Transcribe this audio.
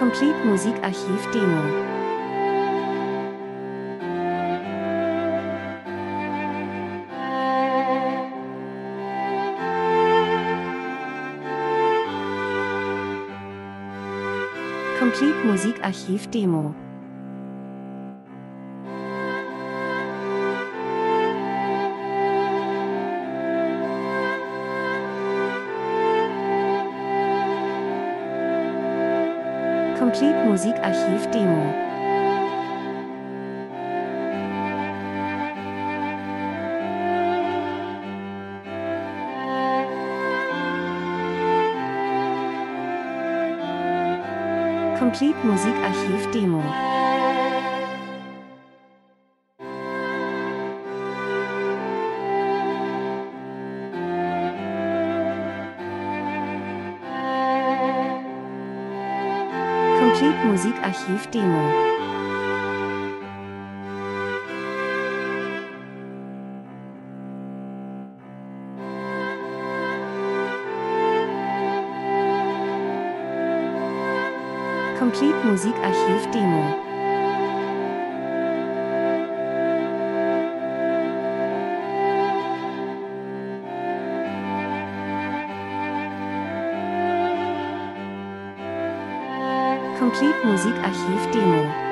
Complete Musikarchiv Demo. Complete Musikarchiv Demo. Complete Musikarchiv Demo. Complete Musikarchiv Demo. Complete Musikarchiv Demo. Complete Musikarchiv Demo. Complete Musikarchiv Demo.